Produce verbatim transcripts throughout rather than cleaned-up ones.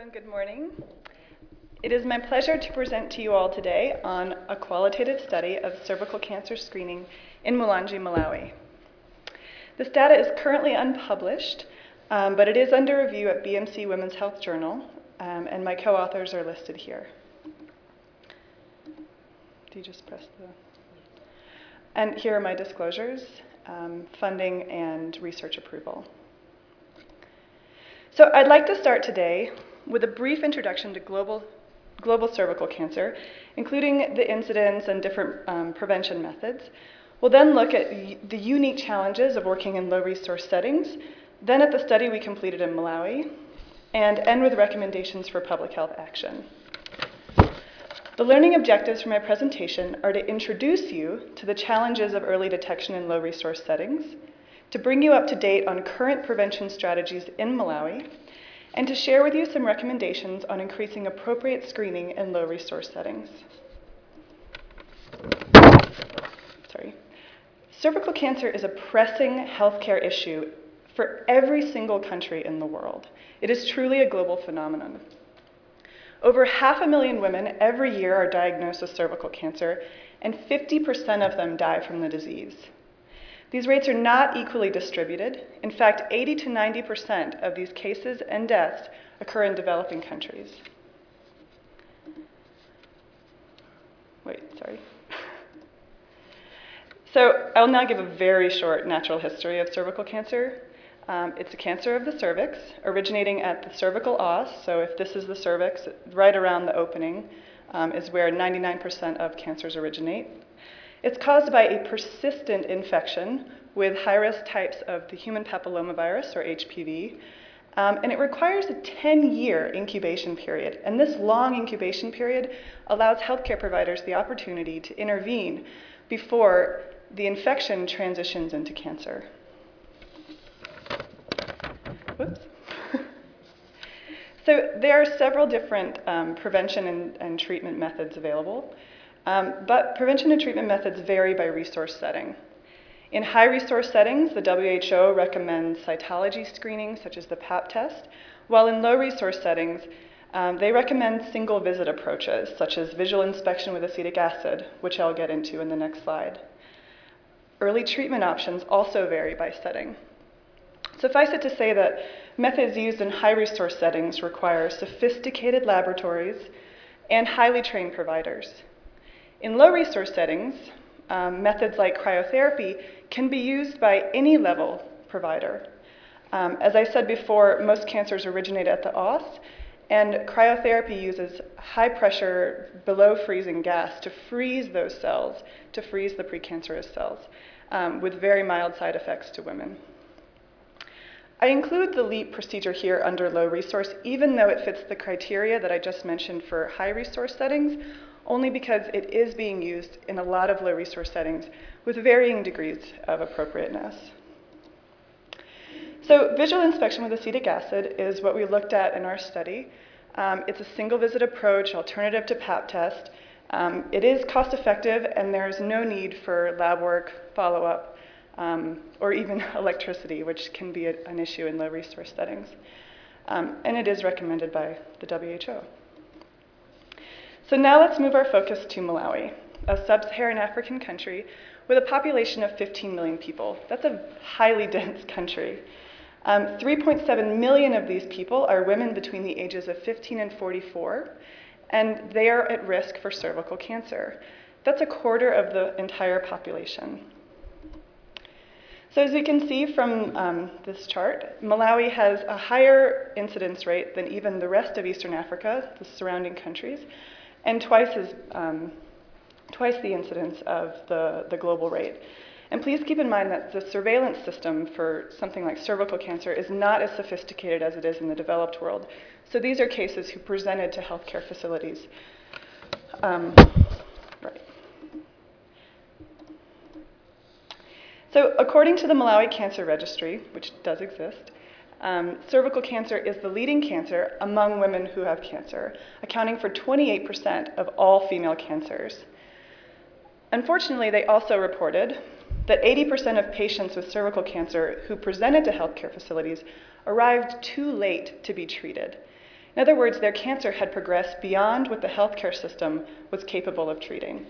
and good morning. It is my pleasure to present to you all today on a qualitative study of cervical cancer screening in Mulanje, Malawi. This data is currently unpublished, um, but it is under review at B M C Women's Health Journal, um, and my co-authors are listed here. Do you just press the... And here are my disclosures, um, funding and research approval. So I'd like to start today with a brief introduction to global, global cervical cancer, including the incidence and different um, prevention methods. We'll then look at the unique challenges of working in low-resource settings, then at the study we completed in Malawi, and end with recommendations for public health action. The learning objectives for my presentation are to introduce you to the challenges of early detection in low-resource settings, to bring you up to date on current prevention strategies in Malawi, and to share with you some recommendations on increasing appropriate screening in low-resource settings. Sorry. Cervical cancer is a pressing healthcare issue for every single country in the world. It is truly a global phenomenon. Over half a million women every year are diagnosed with cervical cancer, and fifty percent of them die from the disease. These rates are not equally distributed. In fact, eighty to ninety percent of these cases and deaths occur in developing countries. Wait, sorry. So I'll now give a very short natural history of cervical cancer. Um, it's a cancer of the cervix, originating at the cervical os. So if this is the cervix, right around the opening um, is where ninety-nine percent of cancers originate. It's caused by a persistent infection with high-risk types of the human papillomavirus, or H P V, um, and it requires a ten-year incubation period. And this long incubation period allows healthcare providers the opportunity to intervene before the infection transitions into cancer. Whoops. So there are several different um, prevention and, and treatment methods available. Um, but prevention and treatment methods vary by resource setting. In high-resource settings, the W H O recommends cytology screening, such as the PAP test, while in low-resource settings, um, they recommend single-visit approaches, such as visual inspection with acetic acid, which I'll get into in the next slide. Early treatment options also vary by setting. Suffice it to say that methods used in high-resource settings require sophisticated laboratories and highly trained providers. In low-resource settings, um, methods like cryotherapy can be used by any level provider. Um, as I said before, most cancers originate at the os, and cryotherapy uses high-pressure, below-freezing gas to freeze those cells, to freeze the precancerous cells, um, with very mild side effects to women. I include the LEAP procedure here under low resource, even though it fits the criteria that I just mentioned for high resource settings, only because it is being used in a lot of low resource settings with varying degrees of appropriateness. So visual inspection with acetic acid is what we looked at in our study. Um, it's a single visit approach, alternative to PAP test. Um, it is cost effective, and there's no need for lab work, follow-up, um, or even electricity, which can be a, an issue in low resource settings. Um, and it is recommended by the W H O. So now let's move our focus to Malawi, a sub-Saharan African country with a population of fifteen million people. That's a highly dense country. Um, three point seven million of these people are women between the ages of fifteen and forty-four, and they are at risk for cervical cancer. That's a quarter of the entire population. So as we can see from um, this chart, Malawi has a higher incidence rate than even the rest of Eastern Africa, the surrounding countries, and twice as um, twice the incidence of the, the global rate. And please keep in mind that the surveillance system for something like cervical cancer is not as sophisticated as it is in the developed world. So these are cases who presented to healthcare facilities. Um, right. So according to the Malawi Cancer Registry, which does exist, Um, cervical cancer is the leading cancer among women who have cancer, accounting for twenty-eight percent of all female cancers. Unfortunately, they also reported that eighty percent of patients with cervical cancer who presented to healthcare facilities arrived too late to be treated. In other words, their cancer had progressed beyond what the healthcare system was capable of treating.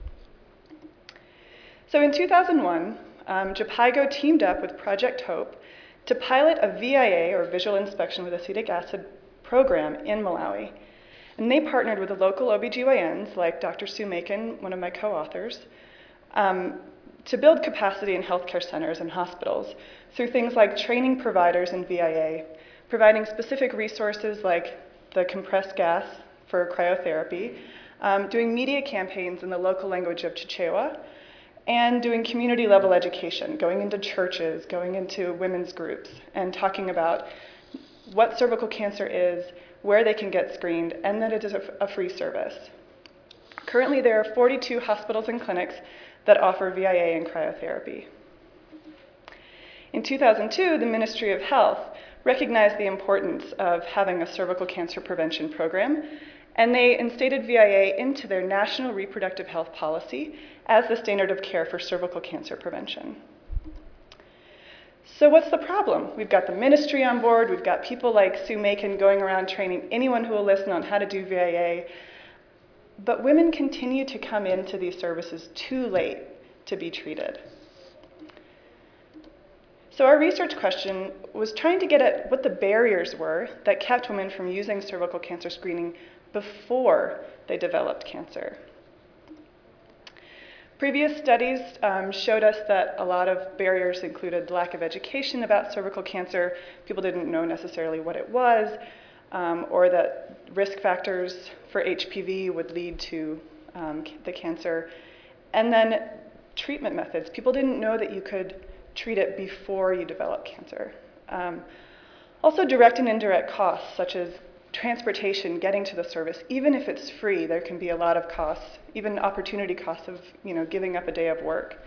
So in two thousand one, um, Jhpiego teamed up with Project HOPE to pilot a V I A, or visual inspection with acetic acid, program in Malawi. And they partnered with the local O B G Y Ns, like Doctor Sue Macon, one of my co-authors, um, to build capacity in healthcare centers and hospitals through things like training providers in V I A, providing specific resources like the compressed gas for cryotherapy, um, doing media campaigns in the local language of Chichewa, and doing community-level education, going into churches, going into women's groups, and talking about what cervical cancer is, where they can get screened, and that it is a, a free service. Currently, there are forty-two hospitals and clinics that offer V I A and cryotherapy. In two thousand two, the Ministry of Health recognized the importance of having a cervical cancer prevention program, and they instated V I A into their National Reproductive Health Policy as the standard of care for cervical cancer prevention. So what's the problem? We've got the ministry on board, we've got people like Sue Macon going around training anyone who will listen on how to do V I A, but women continue to come into these services too late to be treated. So our research question was trying to get at what the barriers were that kept women from using cervical cancer screening before they developed cancer. Previous studies um, showed us that a lot of barriers included lack of education about cervical cancer. People didn't know necessarily what it was, um, or that risk factors for H P V would lead to um, the cancer. And then treatment methods. People didn't know that you could treat it before you develop cancer. Um, also direct and indirect costs, such as transportation, getting to the service. Even if it's free, there can be a lot of costs, even opportunity costs of, you know, giving up a day of work.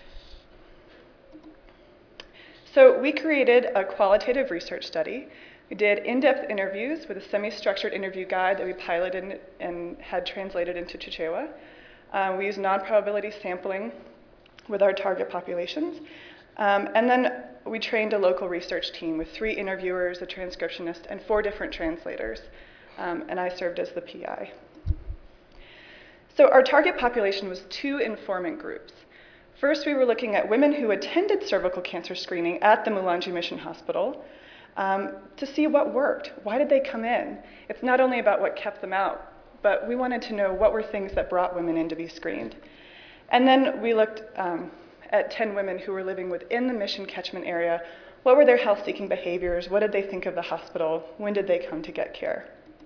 So we created a qualitative research study. We did in-depth interviews with a semi-structured interview guide that we piloted and had translated into Chichewa. Um, we used non-probability sampling with our target populations. Um, and then we trained a local research team with three interviewers, a transcriptionist, and four different translators. Um, and I served as the P I. So our target population was two informant groups. First, we were looking at women who attended cervical cancer screening at the Mulanje Mission Hospital um, to see what worked. Why did they come in? It's not only about what kept them out, but we wanted to know what were things that brought women in to be screened. And then we looked um, at ten women who were living within the Mission catchment area. What were their health-seeking behaviors? What did they think of the hospital? When did they come to get care?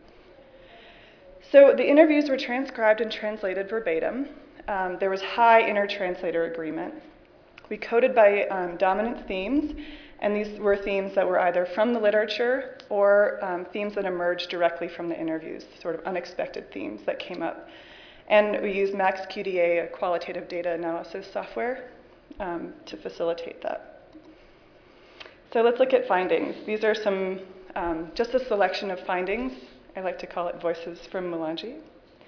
So the interviews were transcribed and translated verbatim. Um, there was high inter-translator agreement. We coded by um, dominant themes, and these were themes that were either from the literature or um, themes that emerged directly from the interviews, sort of unexpected themes that came up. And we used MaxQDA, a qualitative data analysis software, um, to facilitate that. So let's look at findings. These are some, um, just a selection of findings. I like to call it voices from Mulanje.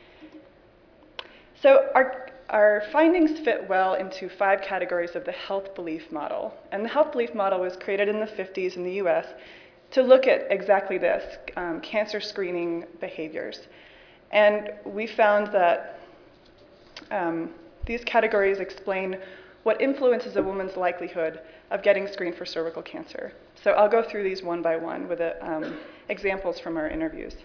So our, our findings fit well into five categories of the health belief model. And the health belief model was created in the fifties in the U S to look at exactly this, um, cancer screening behaviors. And we found that um, these categories explain what influences a woman's likelihood of getting screened for cervical cancer. So I'll go through these one by one with a, um, examples from our interviews.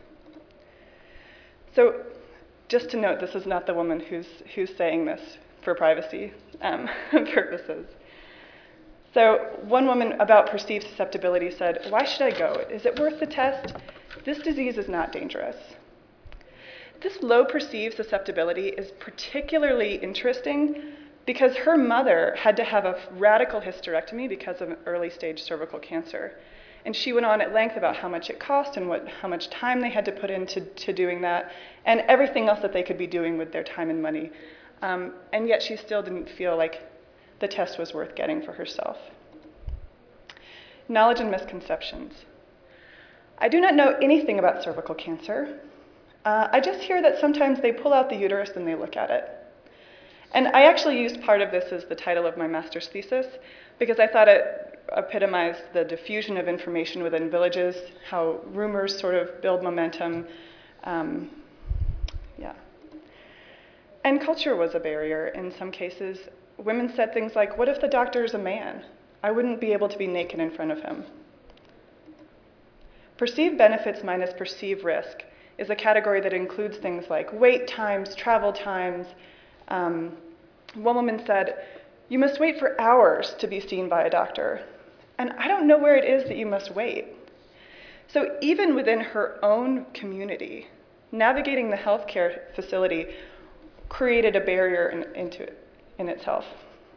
So just to note, this is not the woman who's, who's saying this for privacy um, purposes. So one woman about perceived susceptibility said, "Why should I go? Is it worth the test? This disease is not dangerous." This low perceived susceptibility is particularly interesting because her mother had to have a radical hysterectomy because of early stage cervical cancer. And she went on at length about how much it cost and what, how much time they had to put into to doing that, and everything else that they could be doing with their time and money. Um, and yet she still didn't feel like the test was worth getting for herself. Knowledge and misconceptions. I do not know anything about cervical cancer. Uh, I just hear that sometimes they pull out the uterus and they look at it. And I actually used part of this as the title of my master's thesis because I thought it epitomized the diffusion of information within villages, how rumors sort of build momentum. Um, yeah. And culture was a barrier in some cases. Women said things like, what if the doctor is a man? I wouldn't be able to be naked in front of him. Perceived benefits minus perceived risk is a category that includes things like wait times, travel times. Um, one woman said, you must wait for hours to be seen by a doctor. And I don't know where it is that you must wait. So even within her own community, navigating the healthcare facility created a barrier in, into it, in itself.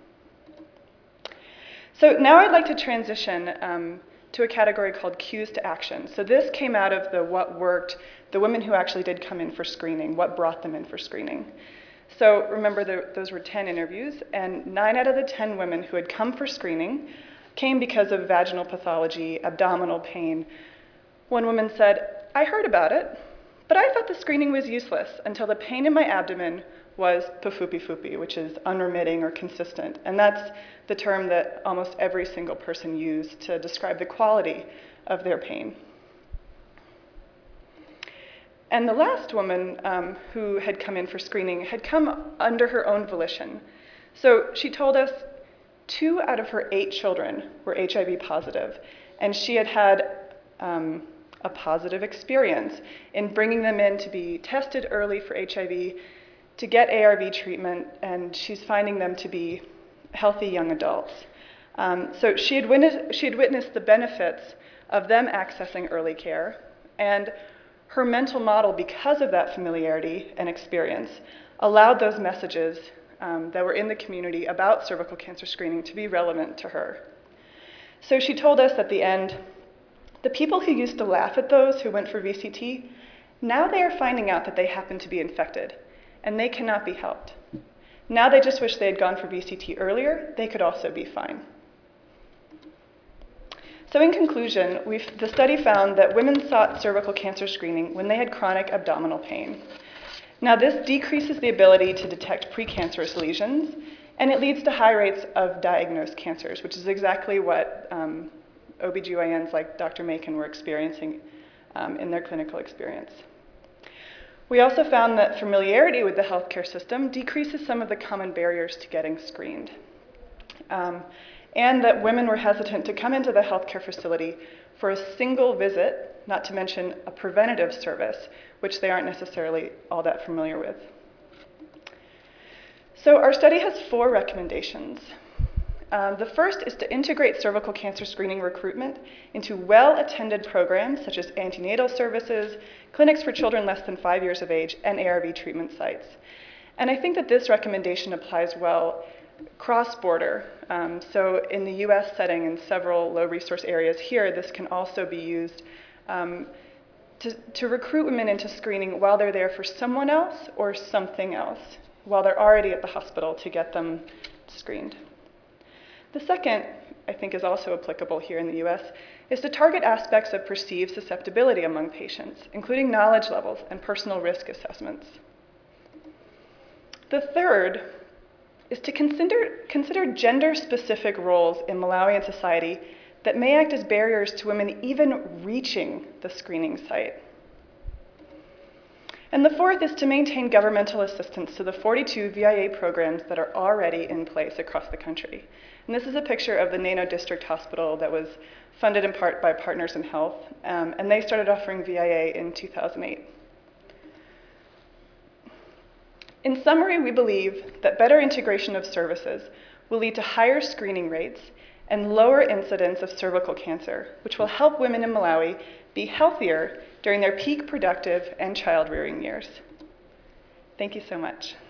So now I'd like to transition um, to a category called cues to action. So this came out of the what worked, the women who actually did come in for screening, what brought them in for screening. So remember, the, those were ten interviews, and nine out of the ten women who had come for screening came because of vaginal pathology, abdominal pain. One woman said, I heard about it, but I thought the screening was useless until the pain in my abdomen was pafupi-fupi, which is unremitting or consistent. And that's the term that almost every single person used to describe the quality of their pain. And the last woman um, who had come in for screening had come under her own volition. So she told us two out of her eight children were H I V positive, and she had had um, a positive experience in bringing them in to be tested early for H I V, to get A R V treatment, and she's finding them to be healthy young adults. Um, so she had, witnessed, she had witnessed the benefits of them accessing early care, and her mental model, because of that familiarity and experience, allowed those messages um, that were in the community about cervical cancer screening to be relevant to her. So she told us at the end, the people who used to laugh at those who went for V C T, now they are finding out that they happen to be infected, and they cannot be helped. Now they just wish they had gone for V C T earlier. They could also be fine. So in conclusion, we've, the study found that women sought cervical cancer screening when they had chronic abdominal pain. Now this decreases the ability to detect precancerous lesions, and it leads to high rates of diagnosed cancers, which is exactly what um, O B G Y Ns like Doctor Macon were experiencing um, in their clinical experience. We also found that familiarity with the healthcare system decreases some of the common barriers to getting screened. Um, and that women were hesitant to come into the healthcare facility for a single visit, not to mention a preventative service, which they aren't necessarily all that familiar with. So our study has four recommendations. Um, the first is to integrate cervical cancer screening recruitment into well-attended programs such as antenatal services, clinics for children less than five years of age, and A R V treatment sites. And I think that this recommendation applies well cross-border. Um, so in the U S setting in several low-resource areas here, this can also be used um, to, to recruit women into screening while they're there for someone else or something else, while they're already at the hospital to get them screened. The second, I think, is also applicable here in the U S, is to target aspects of perceived susceptibility among patients, including knowledge levels and personal risk assessments. The third is to consider, consider gender-specific roles in Malawian society that may act as barriers to women even reaching the screening site. And the fourth is to maintain governmental assistance to the forty-two V I A programs that are already in place across the country. And this is a picture of the Nano District Hospital that was funded in part by Partners in Health, um, and they started offering V I A in two thousand eight. In summary, we believe that better integration of services will lead to higher screening rates and lower incidence of cervical cancer, which will help women in Malawi be healthier during their peak productive and child-rearing years. Thank you so much.